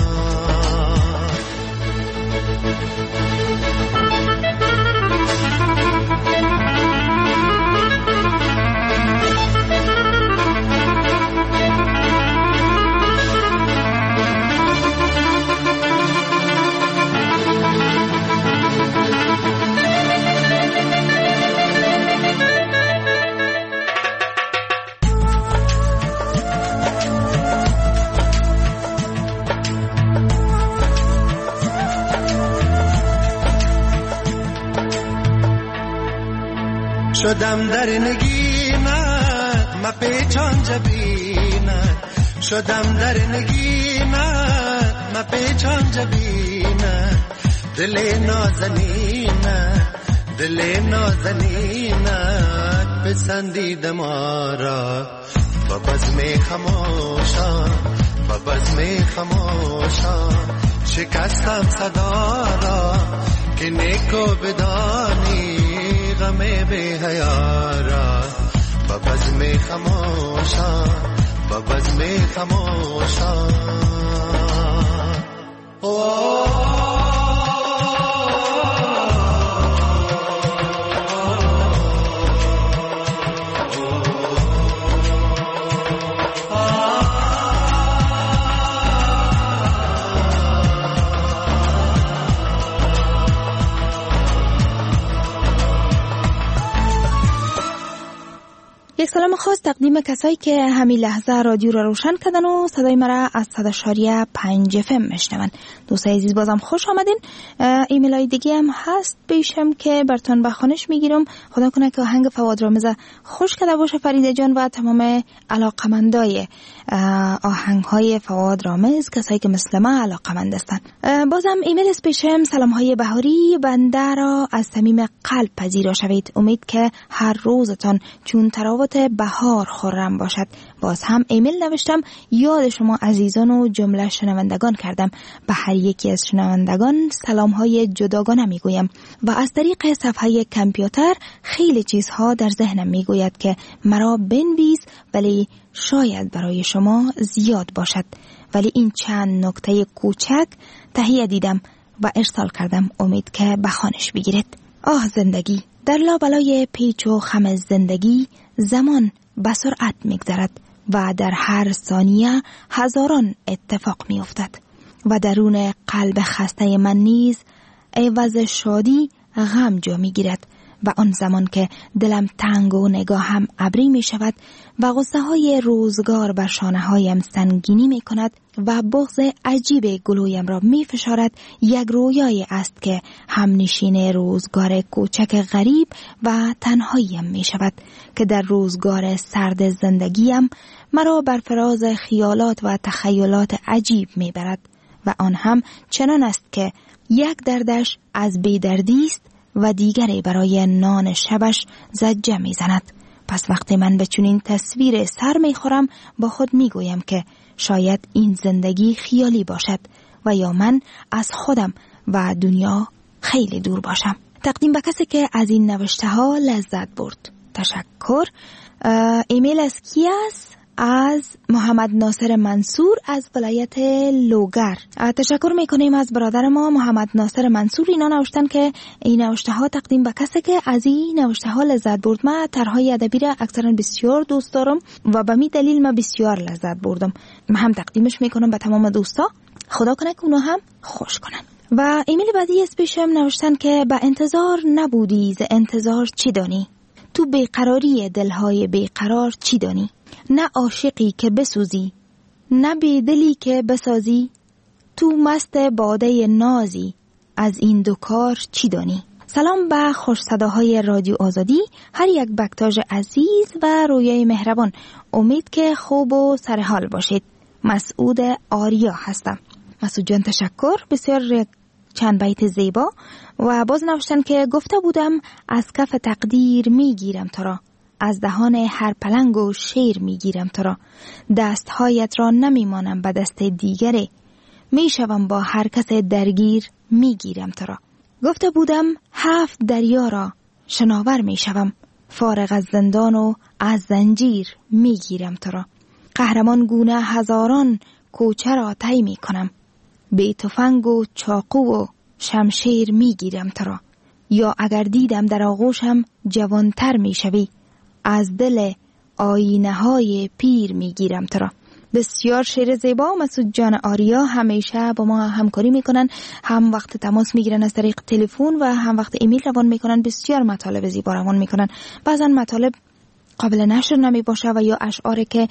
شدم در نگینت ما پیچان جبینت شدم در نگینت ما پیچان جبینت دل نازنینت دل نازنینت پسندید ما را با بزم خموشان با بزم خموشان شکستم صدا را که نیکو بدانی غم بی حیا را با بزم خموشان با بزم خموشان یک سلام خاص تقدیم کسایی که همین لحظه رادیو را روشن کردن و صدای مرا از 100.5 FM میشنون. دوستای عزیز بازم خوش آمدین. ایمیل های دیگه هم هست پیشم که براتون به خوانش میگیرم. خدا کنه که آهنگ فوادرآمیز خوش کرده باشه فریده جان و تمام علاقمندای آهنگ های فوادرآمیز، کسایی که مثل ما علاقمند هستن. بازم ایمیل است پیشم. سلام های بهاری، بنده را از صمیم قلب پذیرا شوید. امید که هر روزتان چون تراوت بهار خرم باشد. باز هم ایمیل نوشتم، یاد شما عزیزان و جمله شنوندگان کردم. به هر یکی از شنوندگان سلام های جداگانه میگویم و از طریق صفحه کامپیوتر خیلی چیزها در ذهنم میگوید که مرا بنویس، ولی شاید برای شما زیاد باشد. ولی این چند نکته کوچک تهیه دیدم و ارسال کردم. امید که به خوانش بگیرید. آه زندگی، در لابلای پیچ و خم زندگی زمان به سرعت میگذرد و در هر ثانیه هزاران اتفاق میافتد و درون قلب خسته من نیز عوض شادی غم جا میگیرد و آن زمان که دلم تنگ و نگاهم ابری می شود و غصه های روزگار بر شانه هایم سنگینی می کند و بغض عجیب گلویم را می فشارد، یک رویایی است که همنشین روزگار کوچک غریب و تنهاییم می شود که در روزگار سرد زندگیم مرا بر فراز خیالات و تخیلات عجیب می برد و آن هم چنان است که یک دردش از بیدردی است و دیگری برای نان شبش زجه می زند. پس وقتی من به چنین تصویر سر می خورم با خود می گویم که شاید این زندگی خیالی باشد و یا من از خودم و دنیا خیلی دور باشم. تقدیم به کسی که از این نوشته ها لذت برد. تشکر. ایمیل از کی است؟ از محمد ناصر منصور از ولایت لوگر. تشکر میکنیم از برادر ما محمد ناصر منصور. اینا نوشتن که این نوشته ها تقدیم به کسی که از این نوشته ها لذت برد. من طرحهای ادبی را اکثرا بسیار دوست دارم و به می دلیل من بسیار لذت بردم. من هم تقدیمش میکنم به تمام دوستا. خدا کنه که اونا هم خوش کنن. و ایمیل بعدی از پیشم نوشتن که به انتظار نبودی ز انتظار چی دانی؟ تو بیقراری دلهای بیقرار چی دانی؟ نه عاشقی که بسوزی، نه بیدلی که بسازی، تو مست باده نازی، از این دو کار چی دانی؟ سلام به خوش صداهای رادیو آزادی، هر یک بکتاژ عزیز و رویای مهربان. امید که خوب و سرحال باشید. مسعود آریا هستم. مسعود جان تشکر، بسیار چند بیت زیبا. و باز نوشتن که گفته بودم از کف تقدیر میگیرم تو را، از دهان هر پلنگ و شیر میگیرم تو را، دستهایت را نمیمانم به دست دیگری، میشوم با هر کس درگیر میگیرم تو را. گفته بودم 7 دریا را شناور میشوم، فارغ از زندان و از زنجیر میگیرم تو را. قهرمان گونه هزاران کوچه را طی میکنم، بی تفنگ و چاقو و شمشیر میگیرم تو را. یا اگر دیدم در آغوشم جوانتر میشوی، از دل آینه های پیر میگیرم تو را. بسیار شعر زیبا. مسعود جان آریا همیشه با ما همکاری میکنن، هم وقت تماس میگیرن از طریق تلفن و هم وقت ایمیل روان میکنن. بسیار مطالب زیبا روان میکنن. بعضا مطالب قابل نشر نمی باشه و یا اشعاری که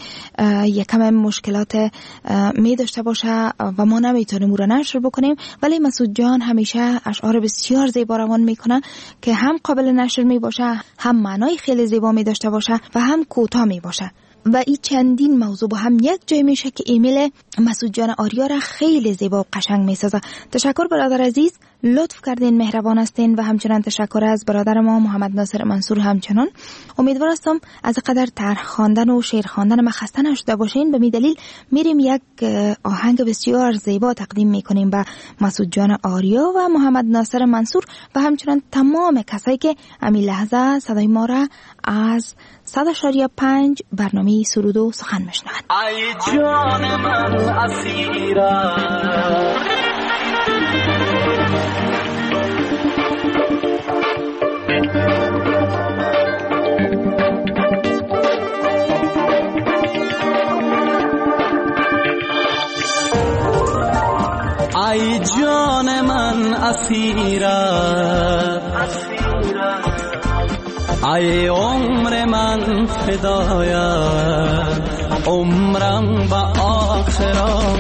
یکم مشکلات می داشته باشه و ما نمیتونیم اون رو نشر بکنیم، ولی مسعود جان همیشه اشعار بسیار زیبا روان میکنه که هم قابل نشر می باشه، هم معنای خیلی زیبا می داشته باشه و هم کوتاه می باشه. و این چندین موضوع با هم یک جای میشه که ایمیل مسعود جان آریا را خیلی زیبا و قشنگ میسازه. تشکر برادر عزیز، لطف کردین، مهربان هستین. و همچنان تشکر از برادر ما محمد ناصر منصور. همچنان امیدوار هستم از قدر طرح خواندن و شعر خواندن ما خسته نشده باشین. به می دلیل میریم یک آهنگ بسیار زیبا تقدیم میکنیم به مسعود جان آریا و محمد ناصر منصور و همچنان تمام کسایی که همین لحظه صدای ما را از 100.5 برنامه سرود و سخن میشنوند. ای جان من اسیرم، ای جان من اسیرم، ای عمر من فدایم، عمرم با آخر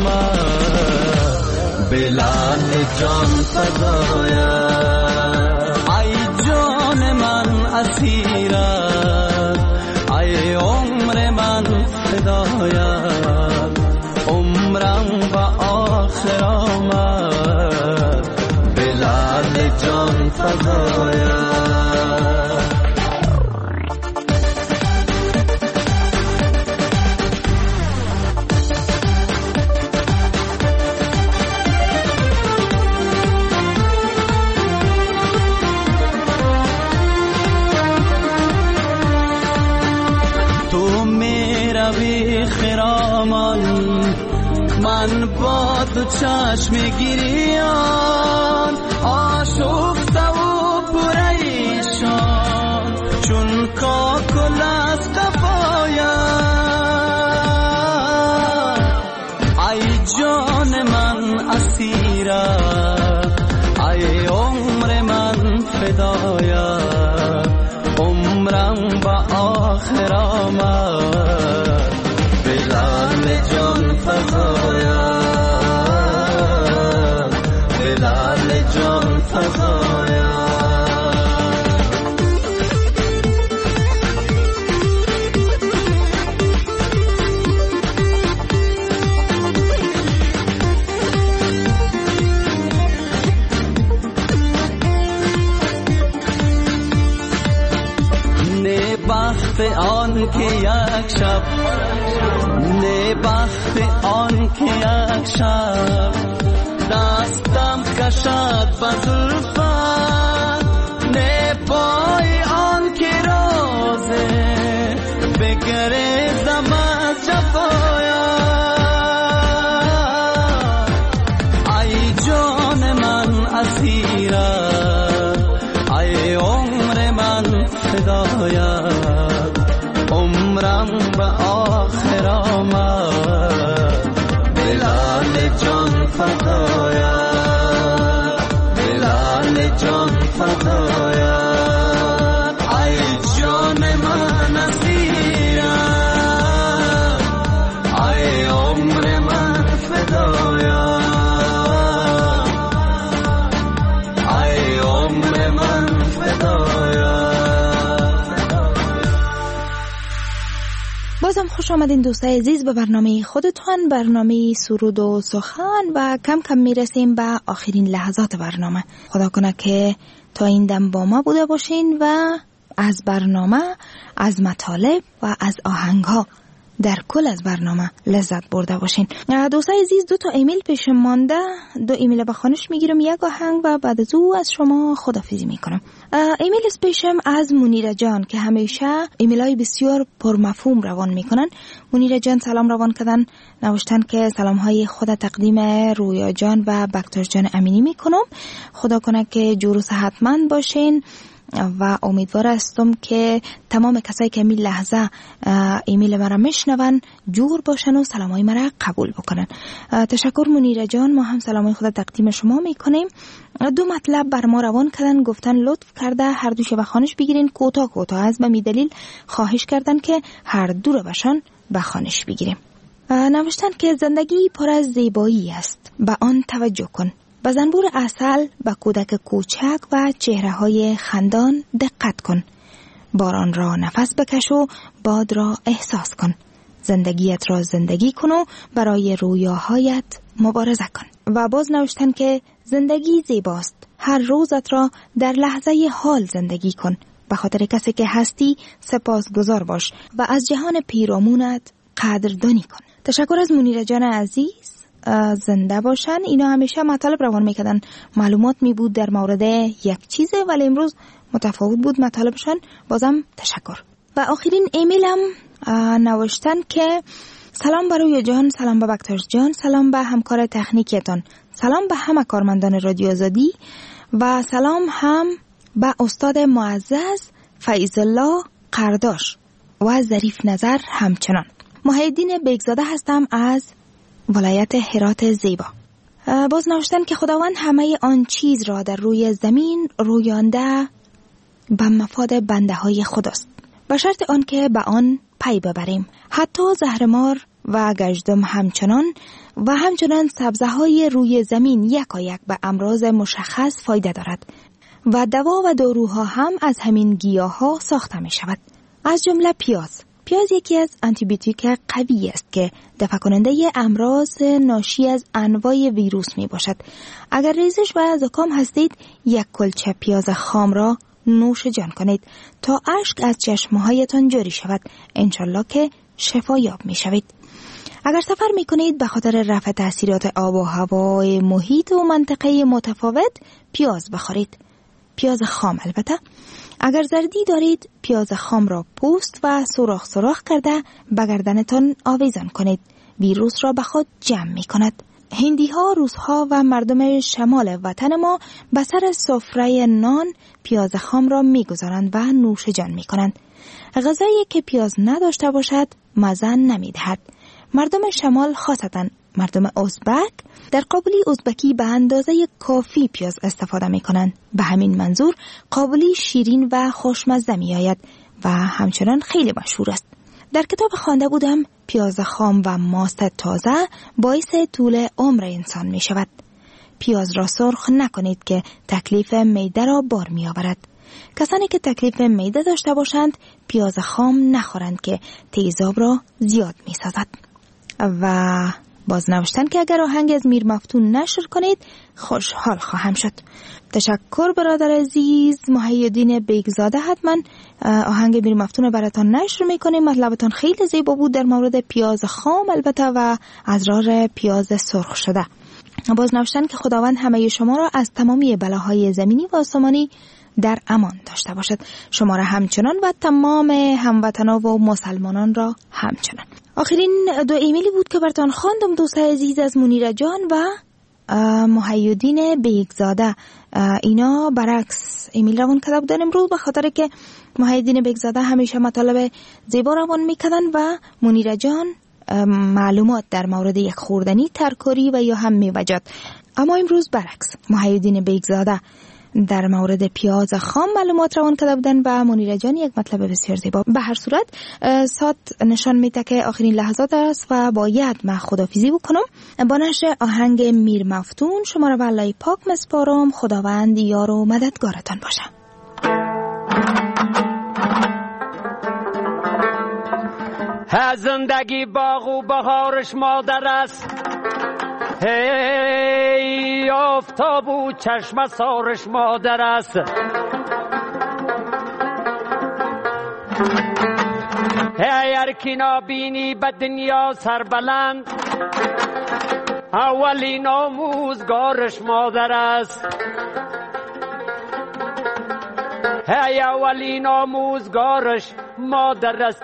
آمد، بلند جان فدایم. ای جان من اسیرم، ای عمر من فدایم، عمرم با آخر آمد، بلند جان فدایم. من با تو چشم گریان، آشفته و پریشان، چون کاکل از قفایم. ای جان من اسیرم، ای عمر من فدایم، با آخر آمد بلال جان فزایا بلال جان فزایا آن که یک شب نه بخت آن که یک شب دستم کشد به زلفت نه پای آن که روزه بگریزم از جفایا ای جان من اسیرت ای عمر من فدایت عمرم به آخر آمد بلال جان فدایا بلال جان فدایا ای جان من اسیرت ای عمر من فدایا ای عمر من فدایا. بازم خوش آمدین دوستای عزیز به برنامه خودتان، برنامه سرود و سخن، و کم کم میرسیم به آخرین لحظات برنامه. خدا کنه که تا این دم با ما بوده باشین و از برنامه، از مطالب و از آهنگها در کل از برنامه لذت برده باشین. دوستای عزیز، 2 ایمیل پیش مانده، 2 ایمیل به خوانش میگیرم، 1 آهنگ و بعد از او از شما خداحافظی میکنم. ایمیل پیشم از منیره جان که همیشه ایمیلای بسیار پرمفهوم روان میکنن. منیره جان سلام روان کردن، نوشتن که سلام های خود تقدیم رویا جان و بکتر جان امینی میکنم. خدا کنه که جور و صحتمند باشین و امیدوار هستم که تمام کسایی که این لحظه ایمیل مرا میشنون جور باشن و سلامای مرا قبول بکنن. تشکر منیره جان، ما هم سلامای خود تقدیم شما میکنیم. 2 مطلب بر ما روان کردن، گفتن لطف کرده هر دوش به خوانش بگیرین، کوتاه از به می دلیل خواهش کردن که هر دو رو بشان به خوانش بگیریم. نوشتن که زندگی پر از زیبایی است، به آن توجه کن. به زنبور عسل، به کودک کوچک و چهره‌های خندان دقت کن. باران را نفس بکش و باد را احساس کن. زندگیت را زندگی کن و برای رویاهایت مبارزه کن. و باز نوشتن که زندگی زیباست. هر روزت را در لحظه حال زندگی کن. به خاطر کسی که هستی سپاسگزار باش و از جهان پیرامونت قدردانی کن. تشکر از منیره جان عزیز، زنده باشن. اینا همیشه مطالب روان میکردن، معلومات می بود در مورد یک چیزه، ولی امروز متفاوت بود مطالبشان. بازم تشکر. و آخرین ایمیلم نوشتن که سلام به رویا جان، سلام به بکتر جان، سلام به همکار تکنیکتان، سلام به همه کارمندان رادیو آزادی و سلام هم به استاد معزز فیض الله قرداش و ظریف نظر همچنان. محیدین بیگزاده هستم از ولایت هرات زیبا. باز نوشتن که خداوند همه آن چیز را در روی زمین رویانده به مفاد بنده های خداست، به شرط آن که به آن پی ببریم. حتی زهرمار و گژدم همچنان سبزه های روی زمین یکایک به امراض مشخص فایده دارد و دوا و داروها هم از همین گیاه ها ساخته می شود. از جمله پیاز یکی از آنتیبیوتیک قوی است که دفع کننده امراض ناشی از انواع ویروس می باشد. اگر ریزش و زکام هستید، 1 کلچه پیاز خام را نوش جان کنید تا اشک از چشمهایتان جاری شود. انشالله که شفا یاب می شوید. اگر سفر می کنید به خاطر رفع تاثیرات آب و هوای محیط و منطقه متفاوت، پیاز بخورید. پیاز خام البته. اگر زردی دارید، پیاز خام را پوست و سوراخ کرده به گردنتان آویزان کنید. ویروس را به خود جمع می کند. هندی ها، روس ها و مردم شمال وطن ما به سر سفره نان پیاز خام را می گذارند و نوش جان می کنند. غذایی که پیاز نداشته باشد مزه نمی دهد. مردم شمال، خاصتاً مردم ازبک، در قابلی ازبکی به اندازه کافی پیاز استفاده می کنند. به همین منظور قابلی شیرین و خوشمزه می آید و همچنان خیلی مشهور است. در کتاب خوانده بودم پیاز خام و ماست تازه باعث طول عمر انسان می شود. پیاز را سرخ نکنید که تکلیف معده را بار می آورد. کسانی که تکلیف معده داشته باشند پیاز خام نخورند که تیزاب را زیاد می سازد. و باز نوشتن که اگر آهنگ از میر مفتون نشر کنید خوشحال خواهم شد. تشکر برادر عزیز محی‌الدین بیگزاده. حتما آهنگ میر مفتون براتان نشر میکنیم. مطلبتان خیلی زیبا بود در مورد پیاز خام البته و اضرار پیاز سرخ شده. باز نوشتن که خداوند همه شما را از تمامی بلاهای زمینی و آسمانی در امان داشته باشد. شما را همچنان و تمام هموطنان و مسلمانان را همچنان. آخرین دو ایمیلی بود که براتان خواندم دوست عزیز از منیره جان و محی‌الدین بیگزاده. اینا برعکس ایمیل روان کرده بودن امروز به خاطر که محی‌الدین بیگزاده همیشه مطالب زیبا روان میکردن و منیره جان معلومات در مورد یک خوردنی ترکاری و یا هم میوجد. اما امروز برعکس محی‌الدین بیگزاده در مورد پیاز خام معلومات روان کرده بودن و منیره جان یک مطلب بسیار زیبا. به هر صورت ساعت نشان میده که آخرین لحظات است و باید من خدافیزی بکنم. با نشر آهنگ میر مفتون شما را به الله پاک مسپارم. خداوند یار و مددگارتان باشه. زندگی باغ و بهارش مادر است، هی آفتاب و چشم سارش مادر است. هی ارکی نابینی به دنیا سربلند، اولین آموزگارش مادر است. هی اولین آموزگارش مادر است.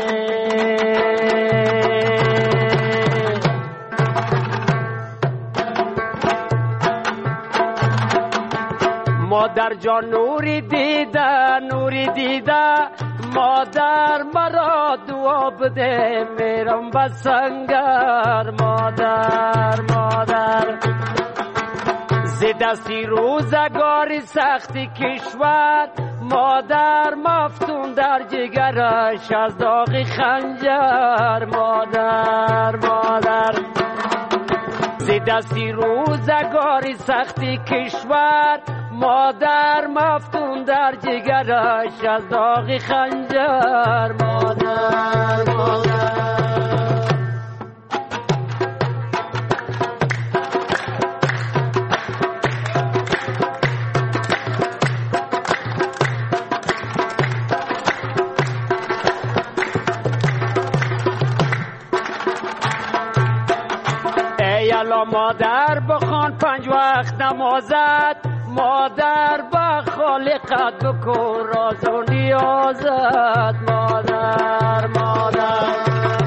مادر جان نوری دیده نوری دیده، مادر مرا دعا بده میرم به سنگر. مادر مادر زی دستی روزگاری سختی کشور، مادر مفتون در جگرش از داغ خنجر. مادر مادر زی دستی روزگاری سختی کشور، مادر مفتون در جگرش از داغ خنجر. مادر مادر ای الا مادر بخوان 5 وقت نمازت، مادر با خالقت بکن راز و نیازت. مادر مادر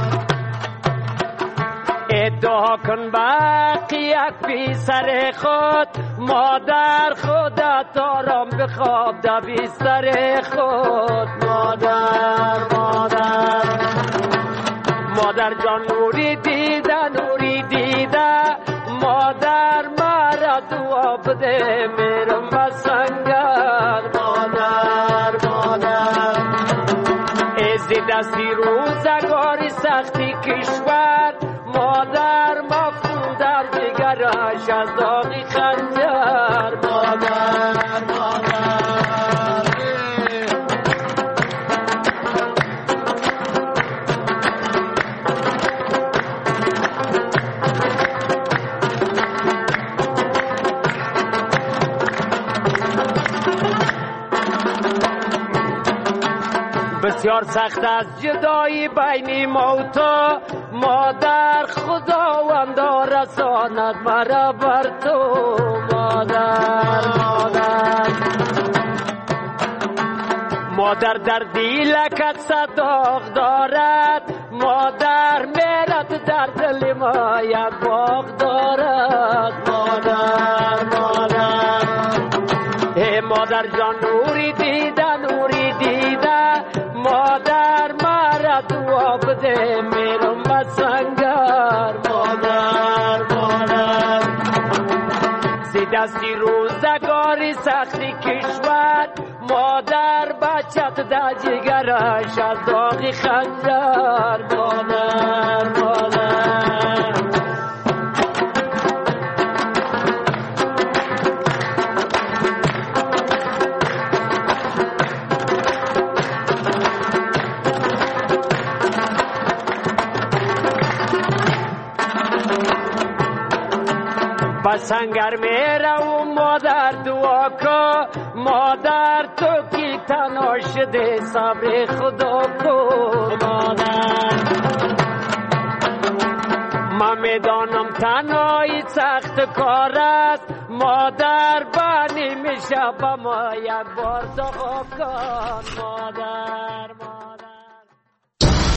ادعا کن بقیت بی سر خود، مادر خودت آرام بخواب در بی سر خود. مادر مادر مادر جان نوری دیده نوری دیده، مادر مرا دعا بده میرم به سنگر. مادر مادر ازی دستی روزگاری سختی کشور، مادر مفتون در جگرش از داغ خنجر. مادر مادر بسیار سخت از جدایی بین ما و تو، مادر خداوندا رساند مرا بر تو. مادر مادر مادر در دیلکت صداق دارد، مادر میرد در دل ما یک باغ دارد. مادر مادر ای مادر جان نوری دیده نوری دیده، مادر مرا دعا بده میرم به سنگر. مادر مادر زی دستی روزگاری سختی کشور، مادر بچت در جگرش از داغی خنجر مادر مادر بسنگر میره و مادر دعا که مادر تو کی تنها شده صبر خدا کن مادر من میدانم تنهایی سخت کار است مادر بانی میشه با ما یک بار دعا کن مادر